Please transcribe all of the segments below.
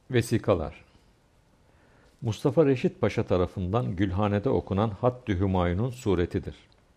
Vesikalar. Mustafa Reşit Paşa tarafından Gülhane'de okunan Haddü Hümayun'un suretidir.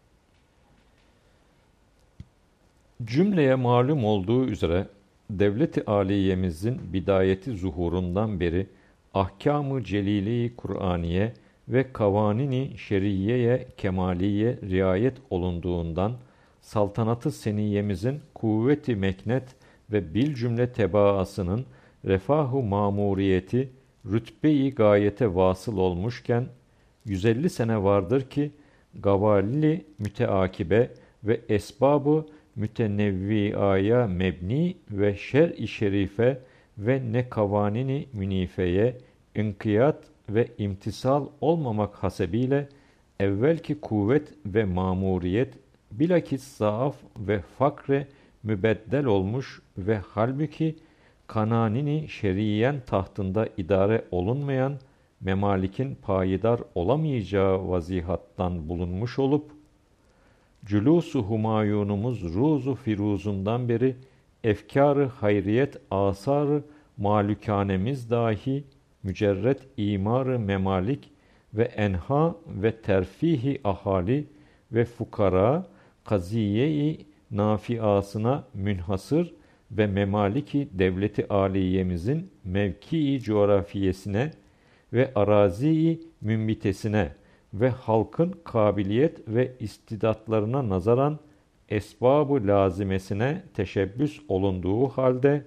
Cümleye malum olduğu üzere devlet-i âliyemizin bidayeti zuhurundan beri ahkâm-ı celîle-i Kur'aniye ve kavanini şer'iyye kemaliye riayet olunduğundan saltanatı seniyemizin kuvveti meknet ve bilcümle tebaasının refah-ı mamuriyeti rütbe-i gayete vasıl olmuşken 150 sene vardır ki gavalili müteakibe ve esbabı mütenevviaya mebni ve şer-i şerife ve ne kavanini münifeye inkiyat ve imtisal olmamak hasebiyle evvelki kuvvet ve mamuriyet bilakis zaaf ve fakre mübeddel olmuş ve halbuki kananini şeriyen tahtında idare olunmayan memalikin payidar olamayacağı vazihattan bulunmuş olup cülûs-u Humayunumuz ruzu firuzundan beri efkâr-ı hayriyet asar-ı malükanemiz dahi mücerret imar-ı memalik ve enha ve terfihi ahali ve fukara kaziye-i nafiasına münhasır ve memaliki devleti âliyemizin mevki-i coğrafiyesine ve arazi-i mümbitesine ve halkın kabiliyet ve istidatlarına nazaran esbab-ı lazimesine teşebbüs olunduğu halde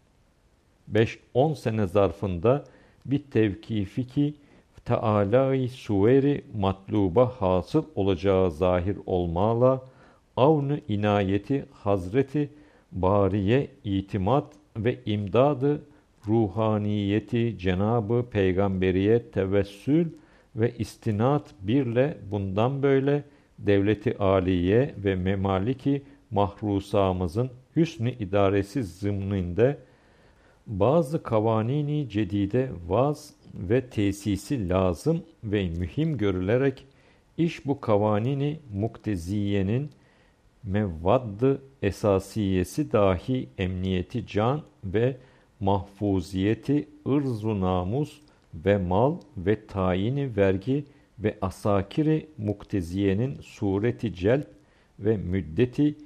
5-10 sene zarfında bir tevkifiki Teâlâ-i suveri matluba hasıl olacağı zahir olmağla avn-ı inayeti Hazreti Bariye itimat ve imdadı ruhaniyeti Cenab-ı Peygamberiye tevessül ve istinat birle bundan böyle devleti âliye ve memaliki mahrusamızın hüsnü idaresi zımninde bazı kavanini cedide vaz ve tesisi lazım ve mühim görülerek iş bu kavanini mukteziyenin mevvadd-ı esasiyesi dahi emniyeti can ve mahfuziyeti ırz-u namus ve mal ve tayini vergi ve asakiri mukteziyenin sureti celb ve müddeti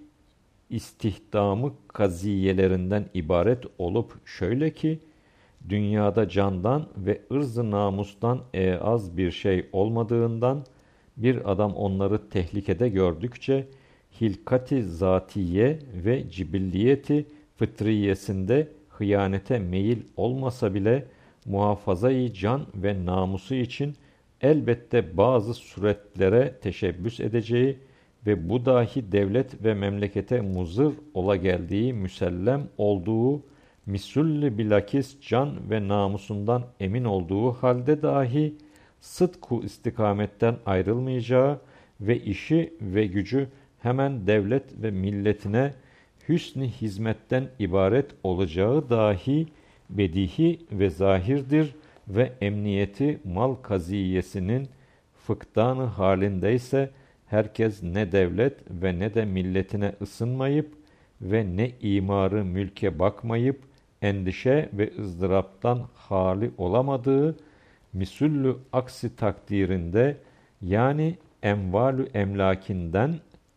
istihdamı kaziyelerinden ibaret olup şöyle ki dünyada candan ve ırz-ı namustan az bir şey olmadığından bir adam onları tehlikede gördükçe hilkati zatiye ve cibilliyeti fıtriyesinde hıyanete meyil olmasa bile muhafazayı can ve namusu için elbette bazı suretlere teşebbüs edeceği ve bu dahi devlet ve memlekete muzır ola geldiği müsellem olduğu misulli bilakis can ve namusundan emin olduğu halde dahi sıdku istikametten ayrılmayacağı ve işi ve gücü hemen devlet ve milletine hüsn-i hizmetten ibaret olacağı dahi bedihi ve zahirdir ve emniyeti mal kaziyesinin fıkdanı halindeyse herkes ne devlet ve ne de milletine ısınmayıp ve ne imarı mülke bakmayıp endişe ve ızdıraptan hali olamadığı misüllü aksi takdirinde yani emvalü emlakinden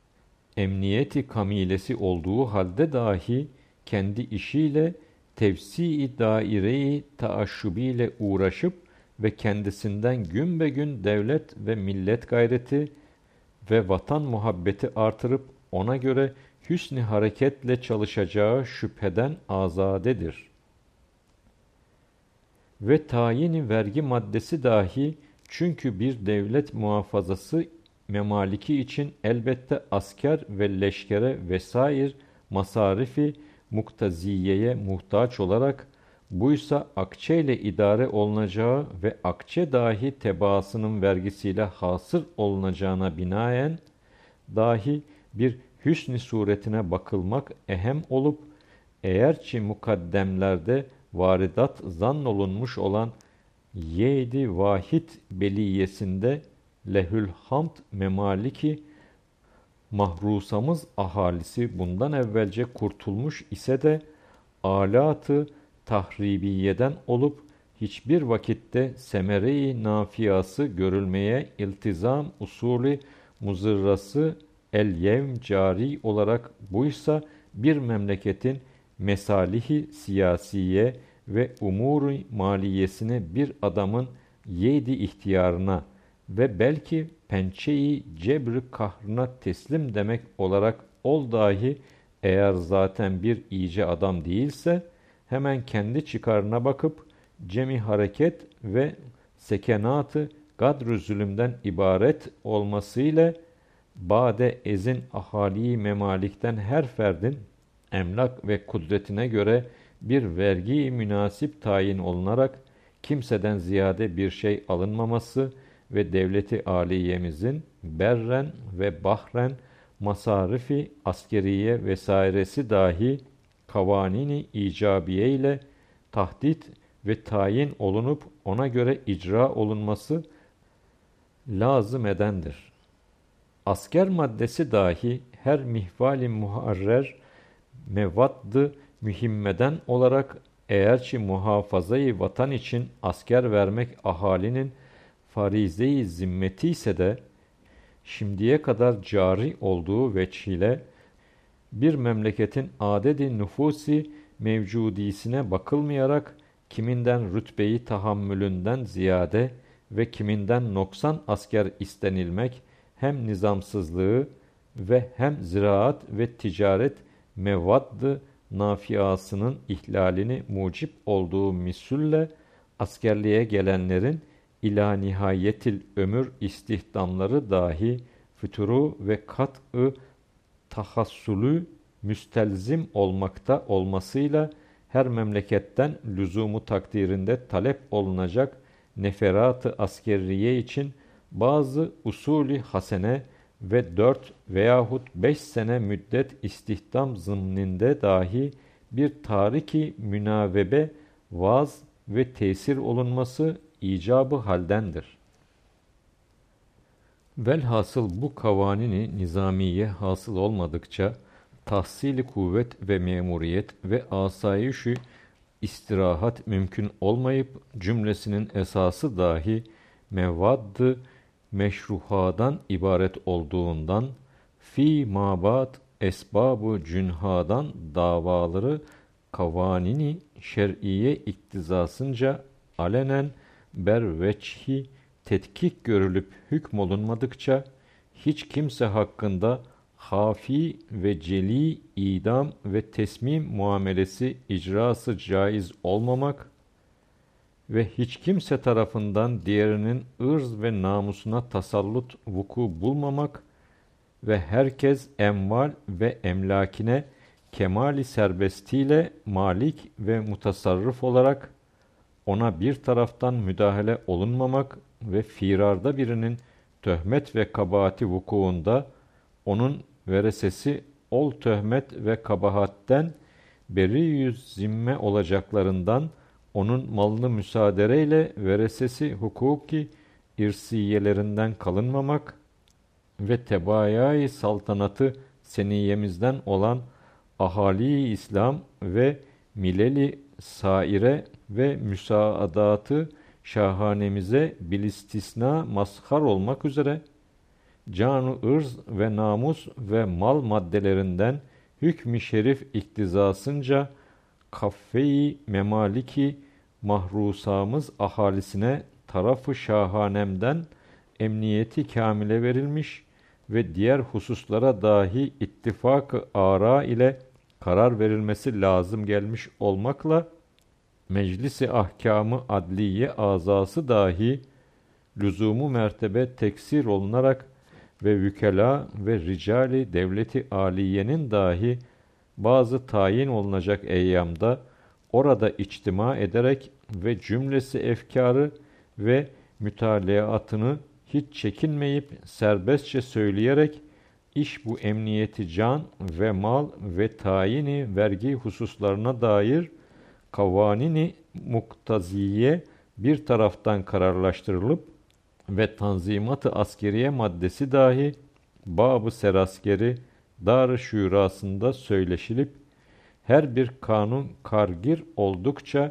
emniyeti kamilesi olduğu halde dahi kendi işiyle tevsi-i daire-i taaşşubiyle uğraşıp ve kendisinden gün be gün devlet ve millet gayreti ve vatan muhabbeti artırıp ona göre hüsn-i hareketle çalışacağı şüpheden azadedir. Ve tayin-i vergi maddesi dahi çünkü bir devlet muhafazası memaliki için elbette asker ve leşkere vesair masarifi muktaziyeye muhtaç olarak buysa akçe ile idare olunacağı ve akçe dahi tebaasının vergisiyle hasır olunacağına binaen dahi bir hüsn-i suretine bakılmak ehem olup eğerçi mukaddemlerde varidat zannolunmuş olan yedi vahid beliyesinde lehül hamd memaliki mahrusamız ahalisi bundan evvelce kurtulmuş ise de alatı tahribiyeden olup hiçbir vakitte semere-i nafiyası görülmeye iltizam usulü muzırrası el-yevm cari olarak buysa bir memleketin mesalihi siyasiye ve umuru maliyesini bir adamın yedi ihtiyarına ve belki pençeyi cebr kahrına teslim demek olarak ol dahi eğer zaten bir iyice adam değilse hemen kendi çıkarına bakıp cemi hareket ve sekenatı gadr-ı zulümden ibaret olmasıyla bade ezin ahali memalikten her ferdin emlak ve kudretine göre bir vergi münasip tayin olunarak kimseden ziyade bir şey alınmaması ve devleti aliyemizin berren ve bahren masarifi askeriye vesairesi dahi kavanini icabiye ile tahdit ve tayin olunup ona göre icra olunması lazım edendir. Asker maddesi dahi her mihvali muharrer mevaddı mühimmeden olarak eğerçi muhafazayı vatan için asker vermek ahalinin farize-i zimmeti ise de şimdiye kadar cari olduğu veçhile bir memleketin adedi nüfusi mevcudisine bakılmayarak kiminden rütbeyi tahammülünden ziyade ve kiminden noksan asker istenilmek hem nizamsızlığı ve hem ziraat ve ticaret mevaddı nafiasının ihlalini mucip olduğu misülle askerliğe gelenlerin ila nihayetil ömür istihdamları dahi füturu ve kat'ı tahassulü müstelzim olmakta olmasıyla her memleketten lüzumu takdirinde talep olunacak neferat-ı askeriye için bazı usulü hasene ve 4 veyahut 5 sene müddet istihdam zımninde dahi bir tariki münavebe vaz ve tesir olunması icabı haldendir. Velhasıl bu kavanini nizamiye hasıl olmadıkça tahsil-i kuvvet ve memuriyet ve asayişü istirahat mümkün olmayıp cümlesinin esası dahi mevaddı meşruhadan ibaret olduğundan fi mabat esbab-ı cünhadan davaları kavanini şer'iye iktizasınca alenen ber veçhi tetkik görülüp hükmolunmadıkça hiç kimse hakkında hafi ve celi idam ve tesmim muamelesi icrası caiz olmamak ve hiç kimse tarafından diğerinin ırz ve namusuna tasallut vuku bulmamak ve herkes emval ve emlakine kemali serbestiyle malik ve mutasarrıf olarak ona bir taraftan müdahale olunmamak ve firarda birinin töhmet ve kabahati vukuunda onun veresesi ol töhmet ve kabahatten beri yüz zimme olacaklarından onun malını müsaadereyle veresesi hukuki irsiyelerinden kalınmamak ve tebaayı saltanatı seniyemizden olan ahali İslam ve mileli saire ve müsaadatı şahanemize bilistisna mazhar olmak üzere can-ı ırz ve namus ve mal maddelerinden hükmü şerif iktizasınca kaffeyi memaliki mahrusamız ahalisine tarafı şahanemden emniyeti kamile verilmiş ve diğer hususlara dahi ittifak-ı ara ile karar verilmesi lazım gelmiş olmakla meclis-i ahkâm-ı adliye azası dahi lüzumu mertebe teksir olunarak ve vükela ve ricali devleti aliyenin dahi bazı tayin olunacak eyyamda orada içtima ederek ve cümlesi efkarı ve mütalaatını hiç çekinmeyip serbestçe söyleyerek iş bu emniyeti can ve mal ve tayini vergi hususlarına dair kavanini muktaziye bir taraftan kararlaştırılıp ve tanzimat-ı askeriye maddesi dahi bab-ı seraskeri dar-ı şurasında söyleşilip her bir kanun kargir oldukça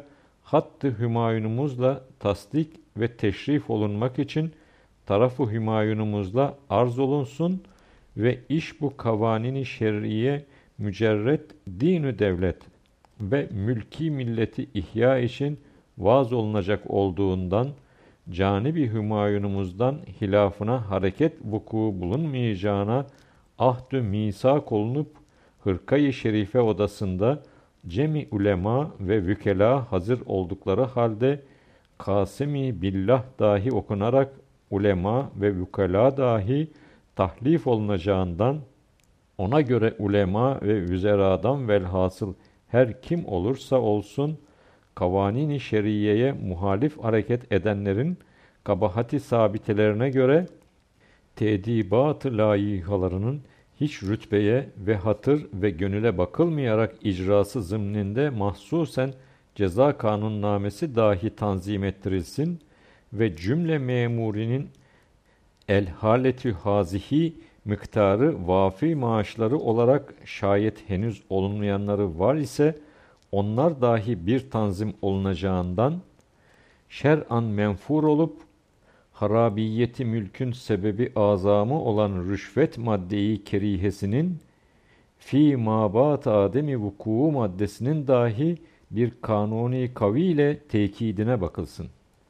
hattı hümayunumuzla tasdik ve teşrif olunmak için tarafı hümayunumuzla arz olunsun ve iş bu kavanini şer'iye mücerret dinü devlet ve mülki milleti ihya için vaaz olunacak olduğundan canibi hümayunumuzdan hilafına hareket vuku bulunmayacağına ahdü misak olunup hırkayı şerife odasında cemi ulema ve vükela hazır oldukları halde Kasemi billah dahi okunarak ulema ve vükela dahi tahlif olunacağından ona göre ulema ve vüzeradan velhasıl her kim olursa olsun kavanini şeriyeye muhalif hareket edenlerin kabahati sabitelerine göre tedibat-ı layıhalarının hiç rütbeye ve hatır ve gönüle bakılmayarak icrası zımninde mahsusen ceza kanunnamesi dahi tanzim ettirilsin ve cümle memurinin el haletü hazihi miktarı vafi maaşları olarak şayet henüz olunmayanları var ise onlar dahi bir tanzim olunacağından şer'an menfur olup harabiyeti mülkün sebebi azamı olan rüşvet maddeyi kerihesinin fi mabat ademi vuku maddesinin dahi bir kanuni kavi ile tekidine bakılsın.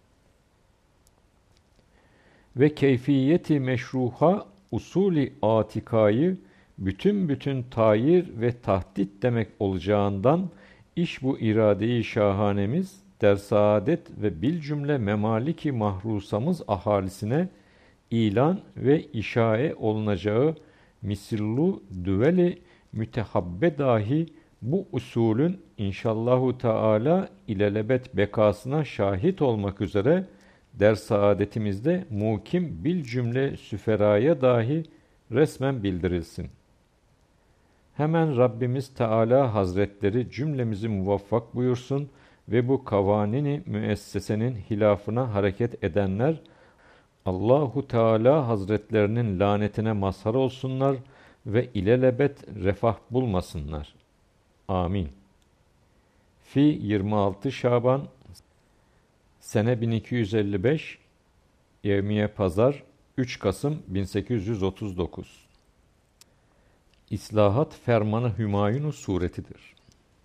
Ve keyfiyeti meşruha usulü atikayı bütün tayir ve tahdit demek olacağından iş bu irade-i şahanemiz der saadet ve bil cümle memaliki mahrusamız ahalisine ilan ve işae olunacağı misillu düveli mütehabbe dahi bu usulün inşallahu teala ilelebet bekasına şahit olmak üzere der saadetimizde mukim bil cümle süferaya dahi resmen bildirilsin. Hemen Rabbimiz Teala Hazretleri cümlemizi muvaffak buyursun ve bu kavanini müessesenin hilafına hareket edenler Allahu Teala Hazretlerinin lanetine mazhar olsunlar ve ilelebet refah bulmasınlar. Amin. Fi 26 Şaban sene 1255 Yevmiye Pazar 3 Kasım 1839 İslahat Fermanı Hümayun suretidir.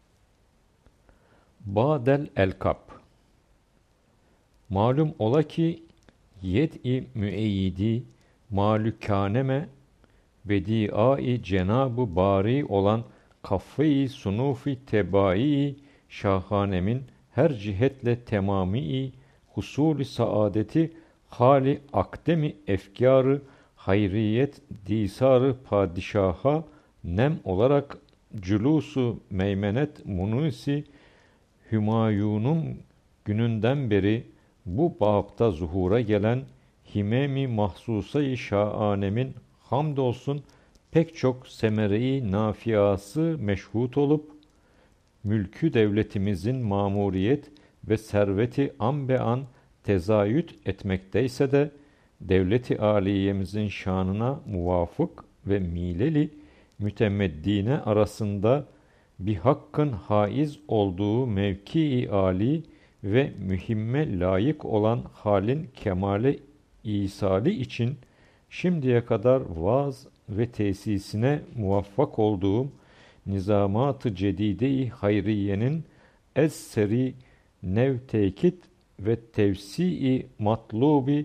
Ba'del Elkab malum ola ki yed'i müeyyidi malükaneme bediai Cenab-ı Bari olan kaffı-i sunufi tebai şahanemin her cihetle temami husul-i saadeti hali akdemi efkârı hayriyet disarı padişaha nem olarak culusu meymenet munusi Hümayun'un gününden beri bu bapta zuhura gelen himemi mahsusa-i şaanemin hamdolsun pek çok semere-i nafiası meşhut olup mülkü devletimizin mamuriyet ve serveti an be an tezayüt etmekteyse de devleti aliyemizin şanına muvafık ve mileli mütemeddine arasında bir hakkın haiz olduğu mevki-i âli ve mühimme layık olan halin kemale isali için şimdiye kadar vaaz ve tesisine muvaffak olduğum nizamat-ı cedide-i hayriyenin es-seri nev tekit ve tevsi-i matlubi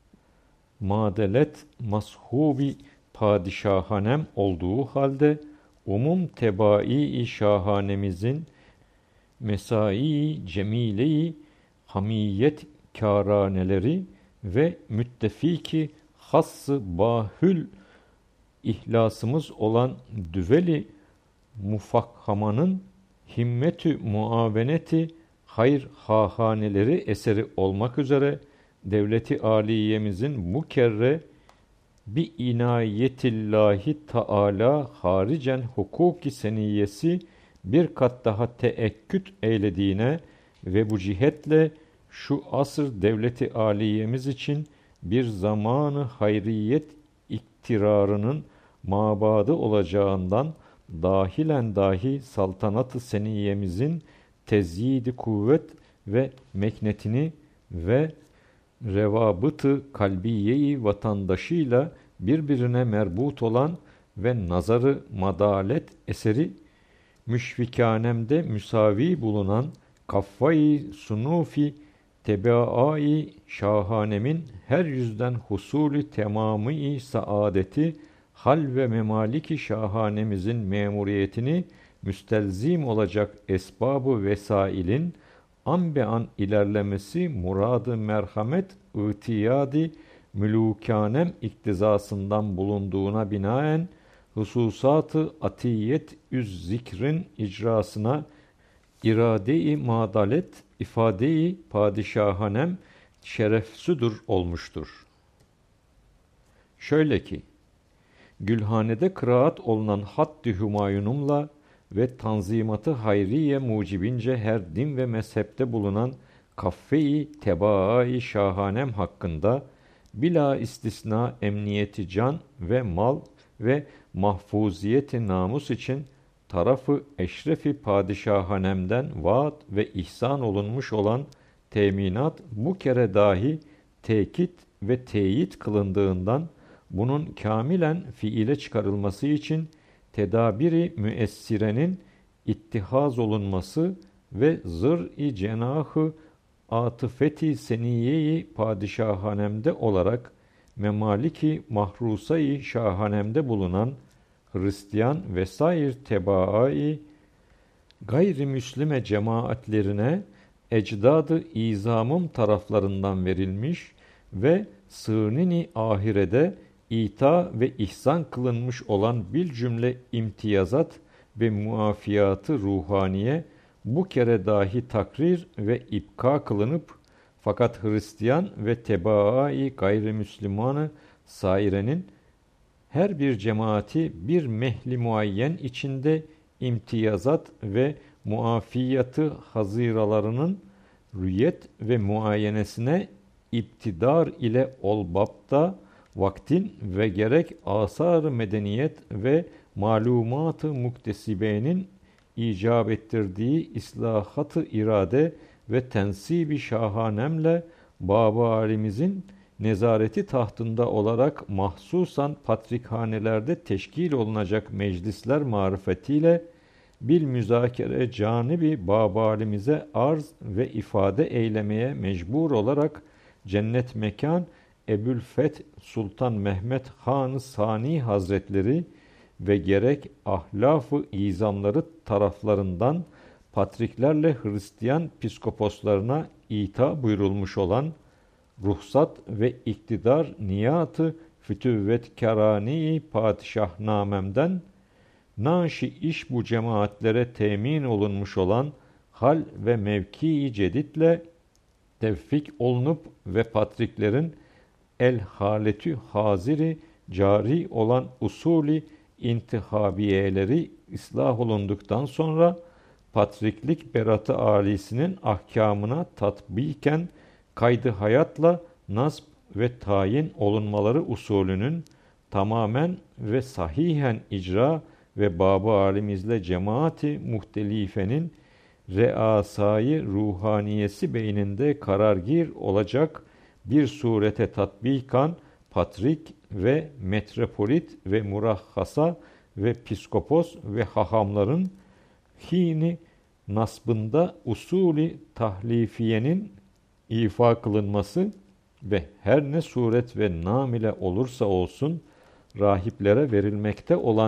madelet mashubi padişahanem olduğu halde umum tebai-i şahanemizin mesai-i cemile-i hamiyet kâraneleri ve müttefiki hass-ı bahül ihlasımız olan düveli mufakhamanın himmetü muaveneti hayır hahaneleri eseri olmak üzere devleti aliyemizin bu kerre bi inayetillahi taala haricen hukuki seniyesi bir kat daha teekküt eylediğine ve bu cihetle şu asır devleti aliyemiz için bir zamanı hayriyet iktirarının mabadı olacağından dahilen dahi saltanat-ı seniyemizin tezyid-i kuvvet ve meknetini ve revabıtı kalbiyeyi vatandaşıyla birbirine merbut olan ve nazarı madalet eseri müşfikanemde müsavi bulunan kaffayı sunufi tebaai şahanemin her yüzden husulü tamamı saadeti hal ve memaliki şahanemizin memuriyetini müstelzim olacak esbab-ı vesailin an be an ilerlemesi muradı merhamet itiyadi mülûkânem iktizasından bulunduğuna binaen hususat-ı atiyet üz zikrin icrasına irade-i madalet ifade-i padişahanem şerefsüdür olmuştur. Şöyle ki, Gülhane'de kıraat olunan Hadd-i Hümayunumla ve Tanzimat-ı Hayriye mucibince her din ve mezhepte bulunan Kaffe-i Tebaa-i Şahanem hakkında bila istisna emniyeti can ve mal ve mahfuziyeti namus için tarafı eşrefi padişahanemden vaat ve ihsan olunmuş olan teminat bu kere dahi tekit ve teyit kılındığından bunun kamilen fiile çıkarılması için tedabiri müessirenin ittihaz olunması ve zır-i cenahı atıfeti seniyeyi padişahanemde olarak memaliki mahrusayı şahanemde bulunan Hristiyan vesair tebaai gayrimüslime cemaatlerine ecdadı izamım taraflarından verilmiş ve sığnini ahirede ita ve ihsan kılınmış olan bil cümle imtiyazat ve muafiyatı ruhaniye bu kere dahi takrir ve ipka kılınıp fakat Hristiyan ve tebaai gayrimüslimanı sairenin her bir cemaati bir mehli muayyen içinde imtiyazat ve muafiyatı haziralarının rüyet ve muayenesine iptidar ile olbapta vaktin ve gerek asar-ı medeniyet ve malumat-ı muktesibenin icap ettirdiği islahat-ı irade ve tensibi şahanemle Bab-ı Alimizin nezareti tahtında olarak mahsusan patrikhanelerde teşkil olunacak meclisler marifetiyle bil müzakere canibi Bab-ı Alimiz'e arz ve ifade eylemeye mecbur olarak cennet mekan Ebülfeth Sultan Mehmet Han-ı Sani Hazretleri ve gerek ahlaf-ı izamları taraflarından patriklerle Hristiyan piskoposlarına ita buyurulmuş olan ruhsat ve iktidar niyatı fütüvvetkârâni padişahnamemden naşi iş bu cemaatlere temin olunmuş olan hal ve mevki-i ceditle tevfik olunup ve patriklerin el haletü haziri cari olan usulü intihabiyeleri ıslah olunduktan sonra patriklik beratı âlisinin ahkamına tatbiken kaydı hayatla nasb ve tayin olunmaları usulünün tamamen ve sahihen icra ve Bab-ı Alimizle cemaati muhtelifenin reasayı ruhaniyesi beyninde karargir olacak bir surete tatbikan patrik ve metropolit ve murahhasa ve piskopos ve hahamların hini nasbında usulü tahlifiyenin ifa kılınması ve her ne suret ve nam ile olursa olsun rahiplere verilmekte olan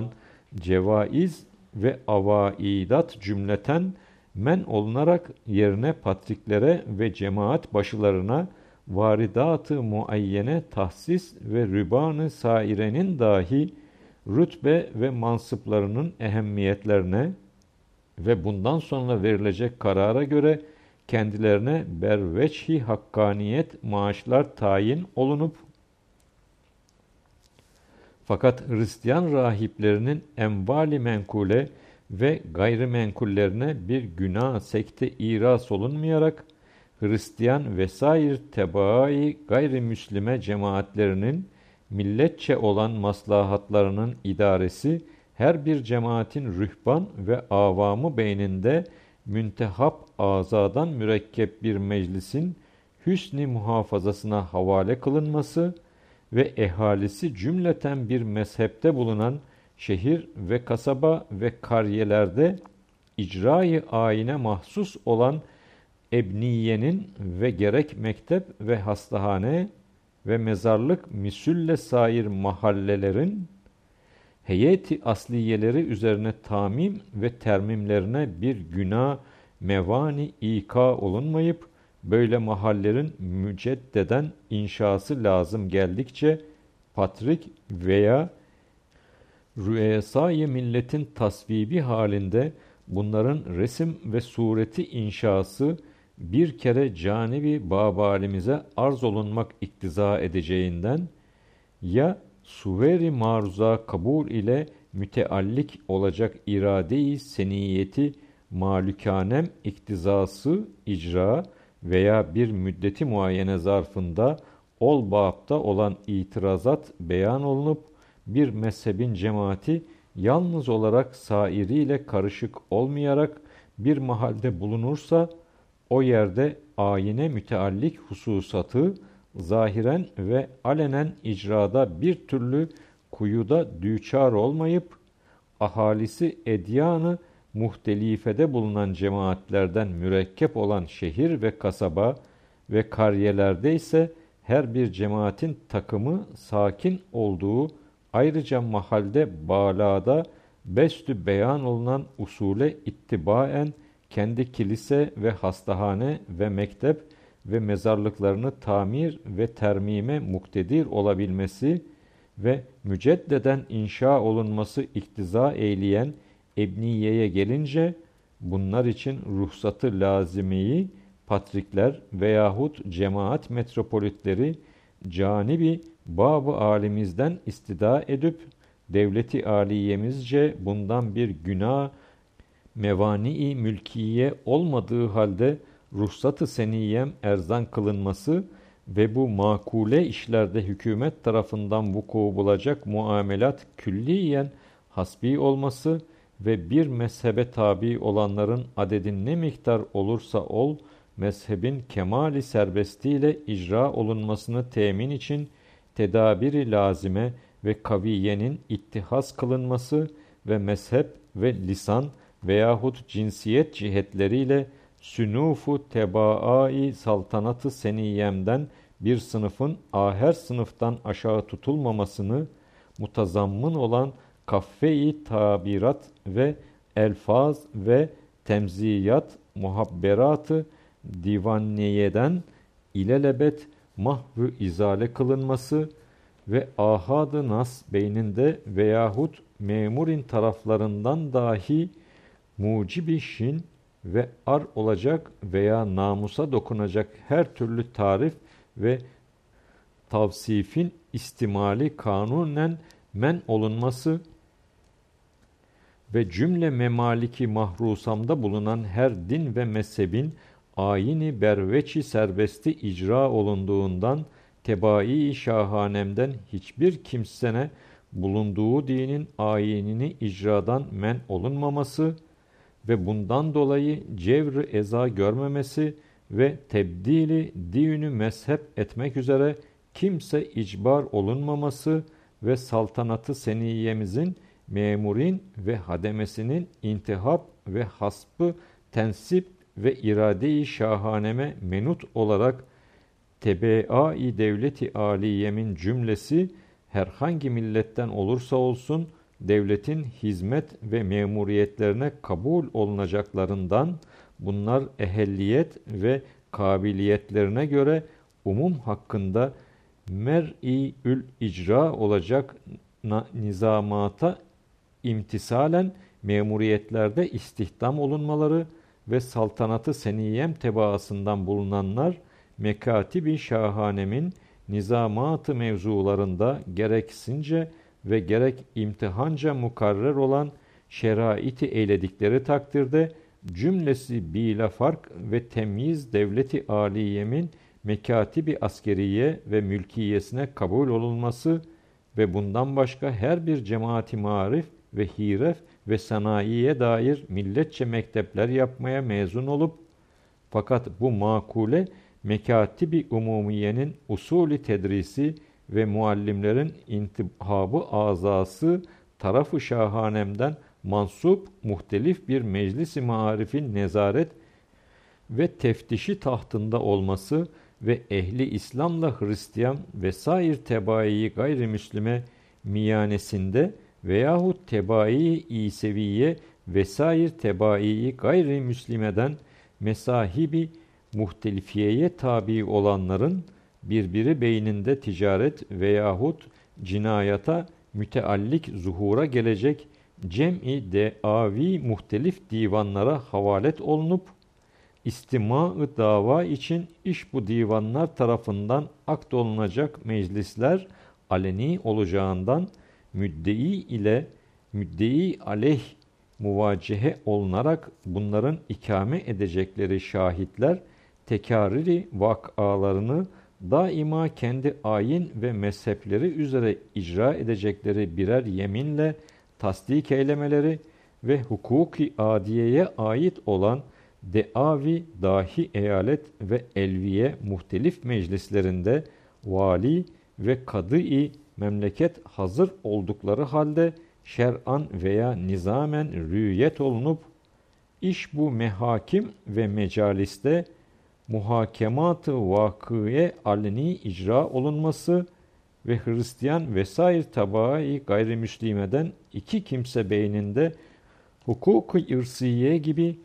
cevaiz ve avaidat cümleten men olunarak yerine patriklere ve cemaat başılarına varidat-ı muayyene tahsis ve rüban-ı sairenin dahi rütbe ve mansıplarının ehemmiyetlerine ve bundan sonra verilecek karara göre kendilerine berveçhi hakkaniyet maaşlar tayin olunup fakat Hristiyan rahiplerinin envali menkule ve gayrimenkullerine bir günah sekte iras olunmayarak Hristiyan vesair tebaai gayrimüslime cemaatlerinin milletçe olan maslahatlarının idaresi her bir cemaatin rühban ve avamı beyninde müntehap azadan mürekkep bir meclisin hüsn-i muhafazasına havale kılınması ve ehalisi cümleten bir mezhepte bulunan şehir ve kasaba ve kariyelerde icra-i ayine mahsus olan ebniyenin ve gerek mektep ve hastahane ve mezarlık misülle sair mahallelerin heyeti asliyeleri üzerine tamim ve termimlerine bir günah mevani ika olunmayıp, böyle mahallerin müceddeden inşası lazım geldikçe, patrik veya rüesâ-i milletin tasvibi halinde bunların resim ve sureti inşası bir kere canibi babalimize arz olunmak iktiza edeceğinden, ya suveri maruza kabul ile müteallik olacak irade-i seniyeti malükanem iktizası icra veya bir müddeti muayyene zarfında ol babta olan itirazat beyan olunup, bir mezhebin cemaati yalnız olarak sairiyle karışık olmayarak bir mahalde bulunursa, o yerde ayine müteallik hususatı zahiren ve alenen icrada bir türlü kuyuda düçar olmayıp, ahalisi edyanı muhtelifede bulunan cemaatlerden mürekkep olan şehir ve kasaba ve kariyelerde ise her bir cemaatin takımı sakin olduğu, ayrıca mahalde balada bestü beyan olunan usule ittibaen kendi kilise ve hastahane ve mektep ve mezarlıklarını tamir ve termime muktedir olabilmesi ve müceddeden inşa olunması iktiza eyleyen ebniyeye gelince, bunlar için ruhsatı lazimiyi patrikler veyahut cemaat metropolitleri canibi bab-ı alimizden istida edip, devleti aliyemizce bundan bir günah mevani-i mülkiye olmadığı halde ruhsat-ı seniyem erzan kılınması ve bu makule işlerde hükümet tarafından vuku bulacak muamelat külliyen hasbi olması ve bir mezhebe tabi olanların adedin ne miktar olursa ol, mezhebin kemali serbestiyle icra olunmasını temin için tedabiri lazime ve kaviyenin ittihas kılınması ve mezhep ve lisan veyahut cinsiyet cihetleriyle sünufu tebaai saltanatı seniyemden bir sınıfın aher sınıftan aşağı tutulmamasını mutazammın olan kaffeyi tabirat ve elfaz ve temziyat muhabberatı divanniyeden ilelebet mahv-ı izale kılınması ve ahad-ı nas beyninde veyahut memurin taraflarından dahi mucibi şin ve ar olacak veya namusa dokunacak her türlü tarif ve tavsifin istimali kanunen men olunması ve cümle memaliki mahrusamda bulunan her din ve mezhebin ayini berveçi serbesti icra olunduğundan, tebai şahanemden hiçbir kimsene bulunduğu dinin ayinini icradan men olunmaması ve bundan dolayı cevr-i eza görmemesi ve tebdili dinü mezhep etmek üzere kimse icbar olunmaması ve saltanatı seniyemizin memurin ve hademesinin intihap ve hasbı tensip ve irade-i şahaneme menut olarak tebea-i devleti aliyemin cümlesi herhangi milletten olursa olsun devletin hizmet ve memuriyetlerine kabul olunacaklarından, bunlar ehelliyet ve kabiliyetlerine göre umum hakkında mer'i ül icra olacak nizamata imtisalen memuriyetlerde istihdam olunmaları ve saltanatı seniyem tebaasından bulunanlar mekatibi şahanemin nizamat-ı mevzularında gereksince ve gerek imtihanca mukarrer olan şerait-i eyledikleri takdirde cümlesi bila fark ve temyiz devleti aliyemin mekatibi askeriye ve mülkiyesine kabul olunması ve bundan başka her bir cemaati marif ve hiref ve sanayiye dair milletçe mektepler yapmaya mezun olup, fakat bu makule mekatibi umumiyenin usulü tedrisi ve muallimlerin intihabı azası tarafı şahanemden mansup muhtelif bir meclis-i marifin nezaret ve teftişi tahtında olması ve ehli İslam'la Hristiyan ve sair tebaii gayrimüslime miyanesinde veyahut tebaii İseviye vesair tebaii gayrimüslimeden mesahibi muhtelifiyeye tabi olanların birbiri beyninde ticaret veyahut cinayata müteallik zuhura gelecek cem'i deavi muhtelif divanlara havalet olunup, istima-ı dava için iş bu divanlar tarafından akdolunacak meclisler aleni olacağından müddei ile müddei aleyh muvacehe olunarak bunların ikame edecekleri şahitler tekariri vakalarını daima kendi ayin ve mezhepleri üzere icra edecekleri birer yeminle tasdik eylemeleri ve hukuki adiyeye ait olan deavi dahi eyalet ve elviye muhtelif meclislerinde vali ve kadı-i memleket hazır oldukları halde şer'an veya nizamen rüyet olunup, iş bu mehakim ve mecaliste muhakemat-ı vakıye aleni icra olunması ve Hristiyan vesair tabai gayrimüslimeden iki kimse beyninde hukuk-ı irsiye gibi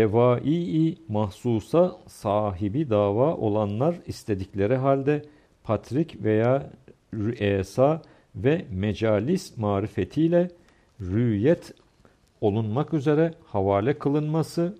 devai mahsusa sahibi dava olanlar istedikleri halde patrik veya rüesa ve mecalis marifetiyle rüyet olunmak üzere havale kılınması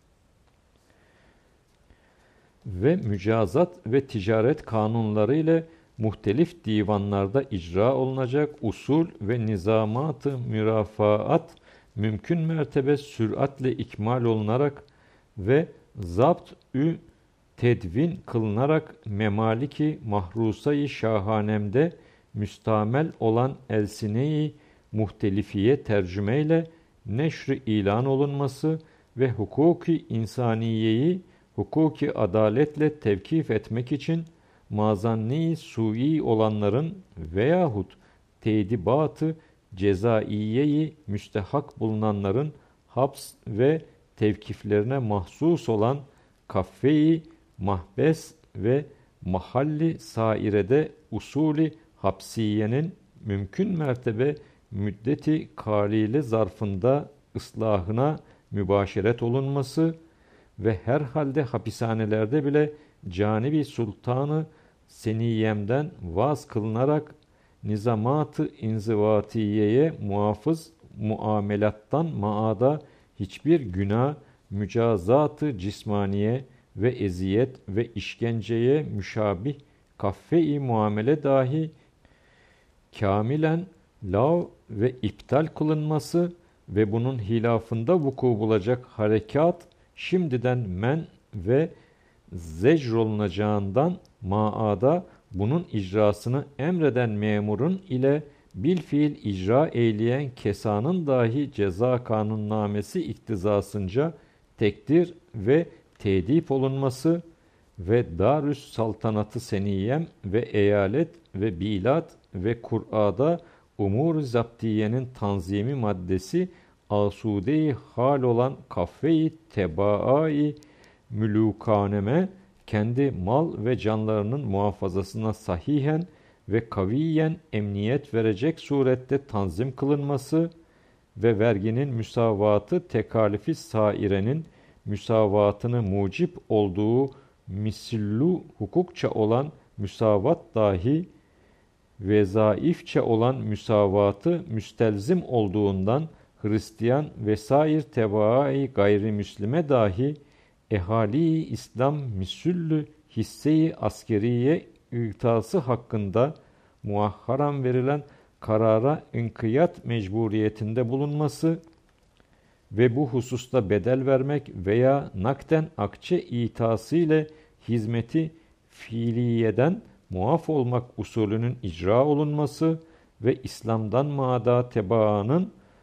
ve mücazat ve ticaret kanunları ile muhtelif divanlarda icra olunacak usul ve nizamat-ı mürafaat mümkün mertebe süratle ikmal olunarak ve zapt-ü tedvin kılınarak memaliki mahrusayı şahanemde müstamel olan elsine-i muhtelifiye tercümeyle neşr-i ilan olunması ve hukuki insaniyeyi hukuki adaletle tevkif etmek için mazanni sui olanların veyahut tedibatı cezaiyeyi müstehak bulunanların haps ve tevkiflerine mahsus olan kaffeyi mahbes ve mahalli sairede usulü hapsiyenin mümkün mertebe müddeti kalile zarfında ıslahına mübaşeret olunması ve herhalde hapishanelerde bile canibi sultanı seniyemden vaz kılınarak nizamat-ı inzivatiyeye muhafız muamelattan maada hiçbir günah, mücazat-ı cismaniye ve eziyet ve işkenceye müşabih kaffe-i muamele dahi kamilen lav ve iptal kılınması ve bunun hilafında vuku bulacak harekat şimdiden men ve zecrolunacağından maada bunun icrasını emreden memurun ile bilfiil icra eyleyen kesanın dahi ceza kanunnamesi iktizasınca tekdir ve tedip olunması ve Darüs Saltanatı Seniyem ve eyalet ve bilat ve Kur'a'da umur-u zaptiyenin tanzimi maddesi asude-i hal olan kafe-i tebaa-i mülûkaneme kendi mal ve canlarının muhafazasına sahihen ve kaviyen emniyet verecek surette tanzim kılınması ve verginin müsavatı tekalifi sairenin müsavatını mucip olduğu misillu hukukça olan müsavat dahi vezaifçe olan müsavatı müstelzim olduğundan Hristiyan vesair tebaai gayrimüslime dahi ehali İslam misüllü hisse-i askeriye ıhtası hakkında muahharan verilen karara inkiyat mecburiyetinde bulunması ve bu hususta bedel vermek veya nakden akçe itası ile hizmeti fiiliyeden muaf olmak usulünün icra olunması ve İslam'dan maada tebaanın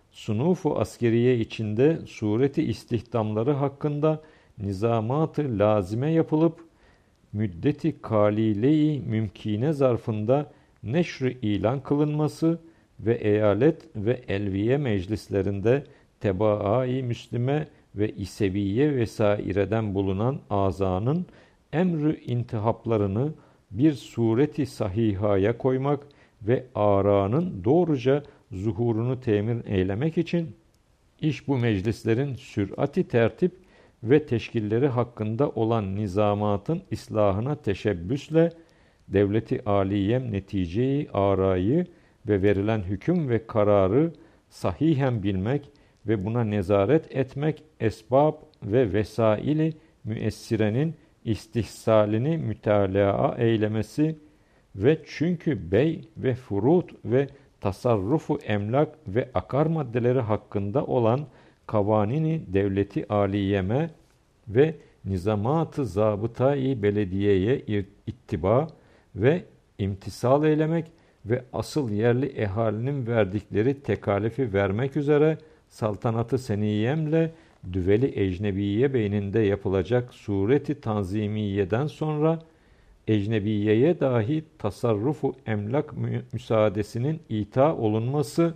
sunufu askeriye içinde sureti istihdamları hakkında nizamat-ı lazime yapılıp müddeti kalile-i mümkine zarfında neşr-i ilan kılınması ve eyalet ve elviye meclislerinde tebaa-i müslime ve iseviye vesaireden bulunan azanın emr-i intihaplarını bir sureti sahihaya koymak ve aranın doğruca zuhurunu temin eylemek için iş bu meclislerin sürati tertip ve teşkilleri hakkında olan nizamatın islahına teşebbüsle devleti aliyem neticeyi arayı ve verilen hüküm ve kararı sahihen bilmek ve buna nezaret etmek esbab ve vesaili müessirenin istihsalini mütalaa eylemesi ve çünkü bey ve furut ve tasarrufu emlak ve akar maddeleri hakkında olan kavanini devleti aliyeme ve nizamat-ı zabıta-i belediyeye ittiba ve imtisal eylemek ve asıl yerli ehalinin verdikleri tekalifi vermek üzere saltanat-ı seniyemle düveli ecnebiye beyninde yapılacak sureti tanzimiyeden sonra ecnebiyeye dahi tasarrufu emlak müsaadesinin ita olunması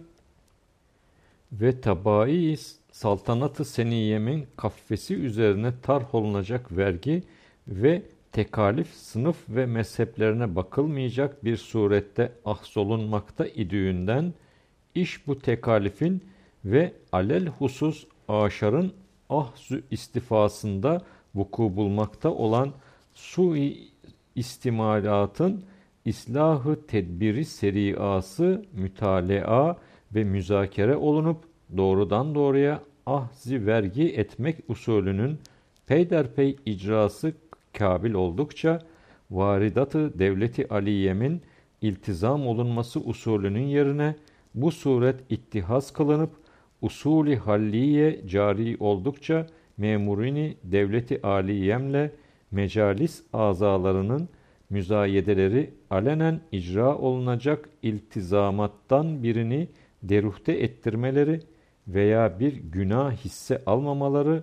ve tabai saltanat-ı seniyemin kaffesi üzerine tarh olunacak vergi ve tekalif sınıf ve mezheplerine bakılmayacak bir surette ahsolunmakta idüğünden iş bu tekalifin ve alel husus aşarın ahzü istifasında vuku bulmakta olan sui istimalatın islahı tedbiri seriası mütalaa ve müzakere olunup doğrudan doğruya ahzi vergi etmek usulünün peyderpey icrası kabil oldukça varidat-ı devleti aliyemin iltizam olunması usulünün yerine bu suret ittihaz kılınıp usulü halliye cari oldukça memurini devleti aliyemle mecalis azalarının müzayedeleri alenen icra olunacak iltizamattan birini deruhte ettirmeleri veya bir günah hisse almamaları,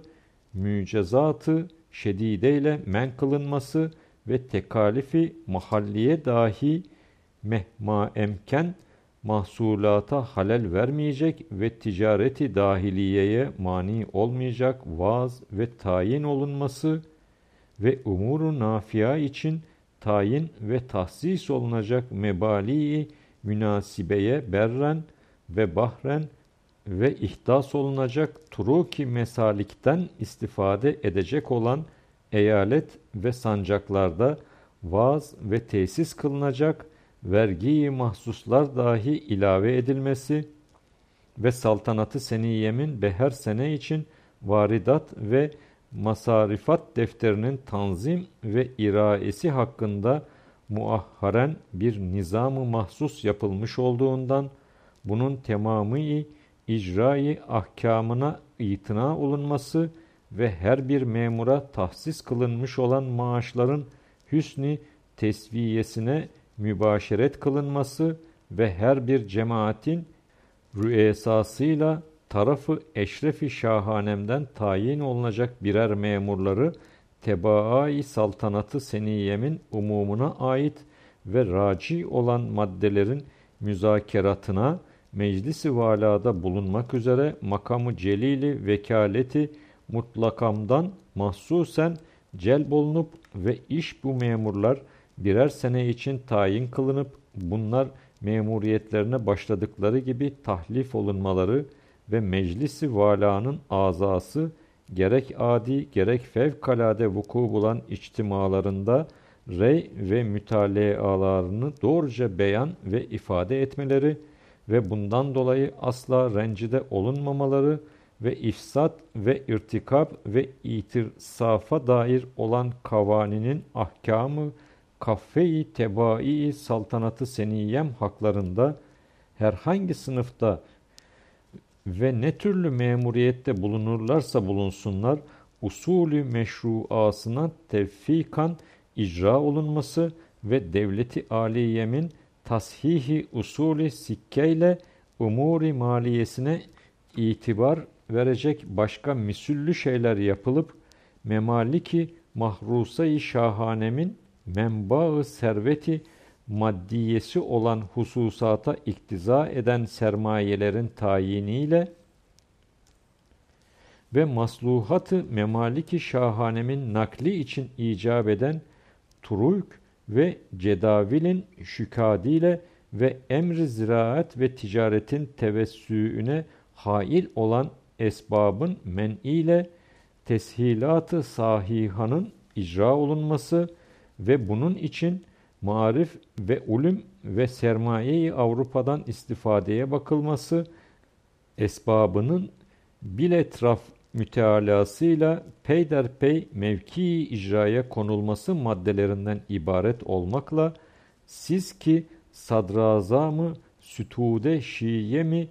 mücezatı şedideyle men kılınması ve tekalifi mahalliye dahi mehma emken mahsulata halel vermeyecek ve ticareti dahiliyeye mani olmayacak vaaz ve tayin olunması ve umuru nafia için tayin ve tahsis olunacak mebali münasibeye berren ve bahren ve ihdas olunacak turuki mesalikten istifade edecek olan eyalet ve sancaklarda vaaz ve tesis kılınacak vergi mahsuslar dahi ilave edilmesi ve saltanatı seniyemin beher sene için varidat ve masarifat defterinin tanzim ve iraesi hakkında muahharen bir nizam-ı mahsus yapılmış olduğundan bunun tamamı icra-i ahkamına itina olunması ve her bir memura tahsis kılınmış olan maaşların hüsnü tesviyesine mübaşeret kılınması ve her bir cemaatin rüesasıyla tarafı eşrefi şahanemden tayin olunacak birer memurları tebaa-i saltanatı seniyemin umumuna ait ve raci olan maddelerin müzakeratına meclis-i valada bulunmak üzere makamı celili vekaleti mutlakamdan mahsusen celbolunup ve iş bu memurlar birer sene için tayin kılınıp bunlar memuriyetlerine başladıkları gibi tahlif olunmaları ve meclis-i valanın azası gerek adi gerek fevkalade vuku bulan içtimalarında rey ve mütalealarını doğruca beyan ve ifade etmeleri ve bundan dolayı asla rencide olunmamaları ve ifsat ve irtikap ve itirsafa dair olan kavaninin ahkamı kaffeyi tebai saltanatı seniyem haklarında herhangi sınıfta ve ne türlü memuriyette bulunurlarsa bulunsunlar usulü meşruasına tevfikan icra olunması ve devleti aliyemin tashihi usulü sikkeyle umuri maliyesine itibar verecek başka misüllü şeyler yapılıp memaliki mahrusayı şahanemin menba-ı serveti maddiyesi olan hususata iktiza eden sermayelerin tayiniyle ve masluhatı memaliki şahanemin nakli için icap eden turuk ve cedavilin şükadiyle ve emri ziraat ve ticaretin tevessüğüne hail olan esbabın men'iyle teshilat-ı sahihanın icra olunması ve bunun için marif ve ulum ve sermaye-i Avrupa'dan istifadeye bakılması esbabının bil etraf mütealasıyla peyderpey mevki icraya konulması maddelerinden ibaret olmakla siz ki sadrazamı sütude şiye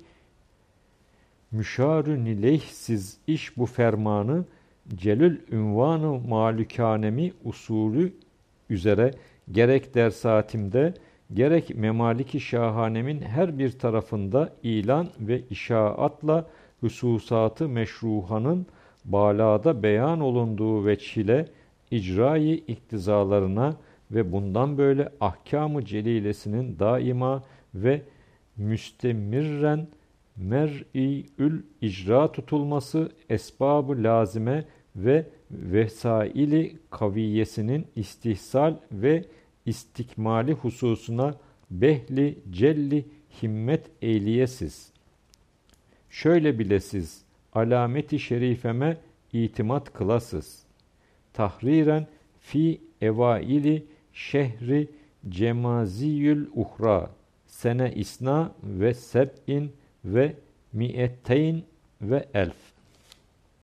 müşarü nileyhsiz iş bu fermanı celül ünvanı malükanemi usulü üzere gerek dersatimde gerek memaliki şahanemin her bir tarafında ilan ve işaatla hususatı meşruhanın balada beyan olunduğu veçhile icrayı iktizalarına ve bundan böyle ahkam-ı celilesinin daima ve müstemirren mer'iül icra tutulması esbab-ı lazime ve vesaili kaviyesinin istihsal ve istikmali hususuna behli celli himmet eyliyesiz. Şöyle bilesiz, alameti şerifeme itimat kılasız. Tahriren fi evaili şehri cemaziyül uhra sene isna ve seb'in ve mi'eteyn ve elf.